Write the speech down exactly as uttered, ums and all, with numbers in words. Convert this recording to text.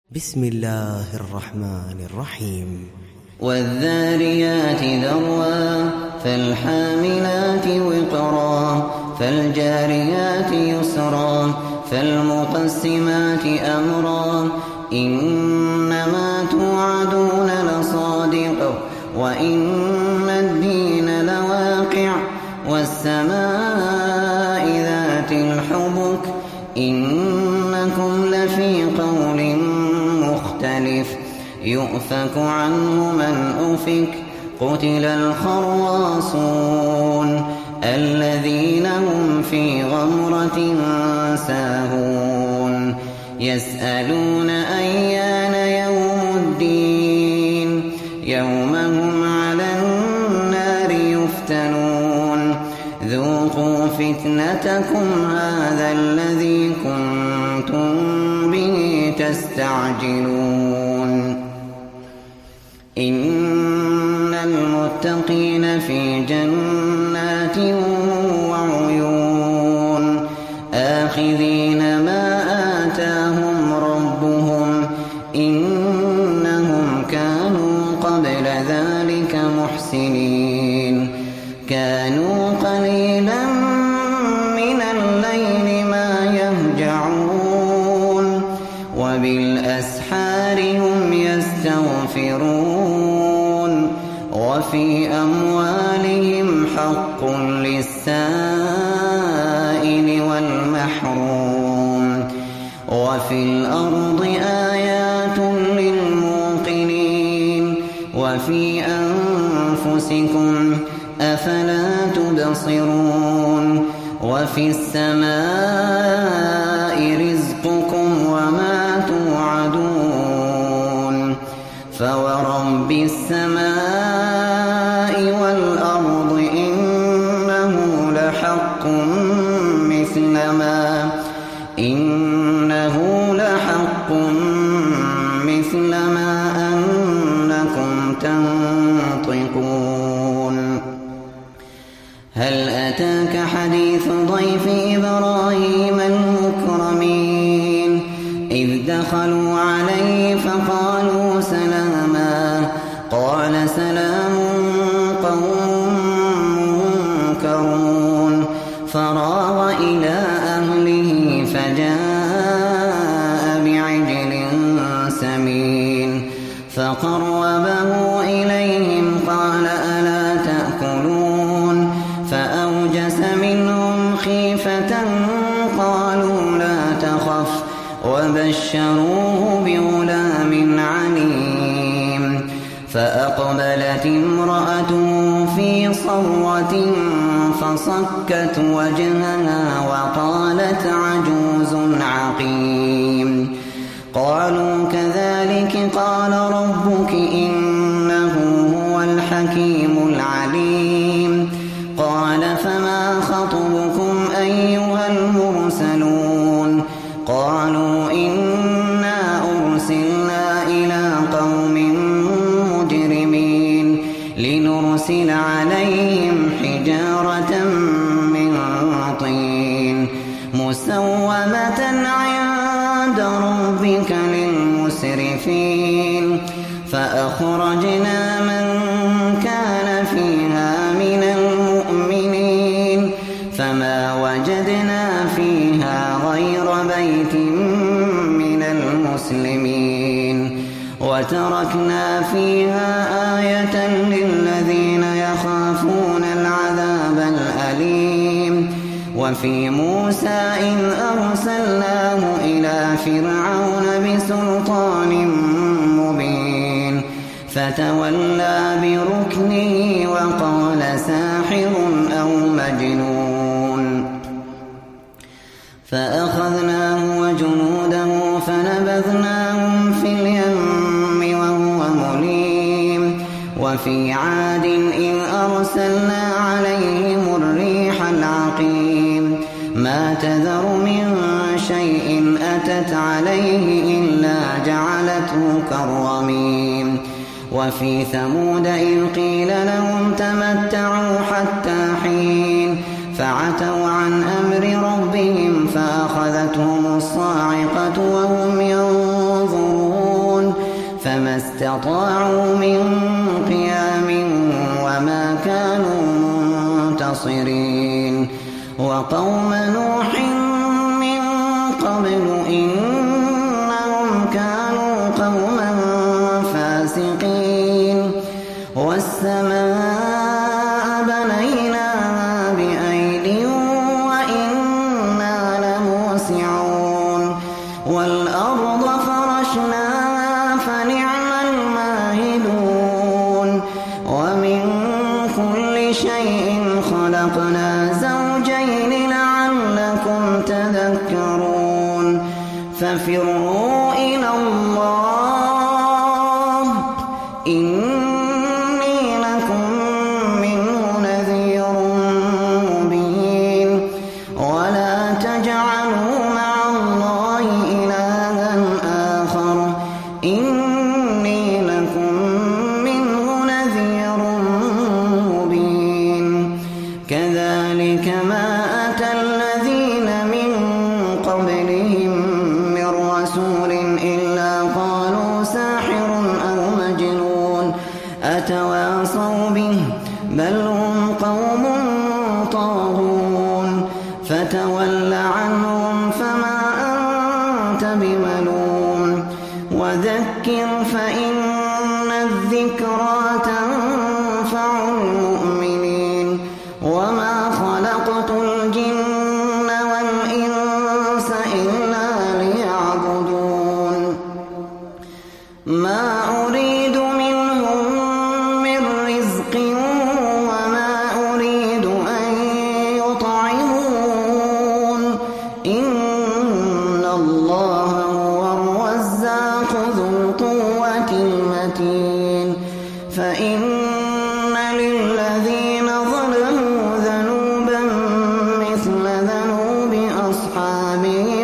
بسم الله الرحمن الرحيم والذاريات ذروا فالحاملات وقرا فالجاريات يسرا فالمقسمات أمرا إنما توعدون لصادق وإن الدين لواقع والسماء ذات الحبك إنكم لفي قول مختلف يؤفك عنه من أفك قتل الخراصون الذين هم في غمرة ساهون يسألون أيان يوم الدين يوم هم على النار يفتنون ذوقوا فتنتكم هذا الذي كنتم به تستعجلون إن المتقين في جنات وعيون آخذين ما آتاهم ربهم إنهم كانوا قبل ذلك محسنين كانوا قليلا من الليل ما يهجعون وبالأسحار هم يستغفرون وفي أموالهم حق للسائل والمحروم وفي الأرض آيات للموقنين وفي أنفسكم أفلا تبصرون وفي السماء رزقكم وما توعدون فورب السماء والأرض إنه لحق مثل ما إنه لحق مثل ما أنكم تنطقون هل أتاك حديث ضيف إبراهيم المكرمين إذ دخلوا عليه فقالوا سلاما قال سلام قوم منكرون فراغ إلى أهله فجاء بعجل سمين فقربه إليهم قال ألا تأكلون فأوجس منهم خيفة قالوا لا تخف وبشروه بغلام عليم فأقبلت امرأته في صرة فصكت وجهها وقالت عجوز عقيم قالوا كذلك قال ربك إنه هو الحكيم العليم قال فما خطبكم أيها المرسلون قالوا إنا أرسلنا إلى قوم مجرمين لنرسل عليهم حجارة من طين مسومة عند ربك للمسرفين فأخرجنا من كان فيها من المؤمنين فما وجدنا فيها غير بيت من المسلمين وتركنا فيها آية للذين يخافون العذاب الأليم وفي موسى إذ أرسلناه إلى فرعون بسلطان مبين فتولى بركنه وقال ساحر أو مجنون فأخذناه وجنوده فنبذناهم في اليم وهو مليم وفي عاد إذ أرسلنا عليهم الريح العقيم ما تذر من شيء أتت عليه إلا جعلته كالرميم وفي ثمود إذ قيل لهم تمتعوا حتى حين فعتوا عن أمر ربهم فأخذتهم الصاعقة وهم ينظرون فما استطاعوا من قيام وما كانوا منتصرين وقوم نوح من قبل إنهم كانوا قوما فاسقين والسماء بنيناها بأيد وإنا لموسعون والأرض فرشناها فنعم الماهدون ومن كل شيء خلقنا زوجين لعلكم تذكرون ففروا إلى الله إني لكم منه نذير مبين ولا تجعلوا مع الله إلها آخر إني لكم منه نذير مبين كذلك ما أتى الذين من قبلهم من رسول إلا قالوا ساحر أو مجنون أتواصوا به بل هم قوم طاغون فتول عنهم فما أنت بملوم وذكر فإن الذكرى تنفع المؤمنين وما خلقت الجن والإنس إلا ليعبدون ما أريد منهم من رزق وما أريد أن يطعمون إن الله هو الرزاق ذو القوة المتين فإن للذين ظلموا ذنوبا مثل ذنوب أصحابهم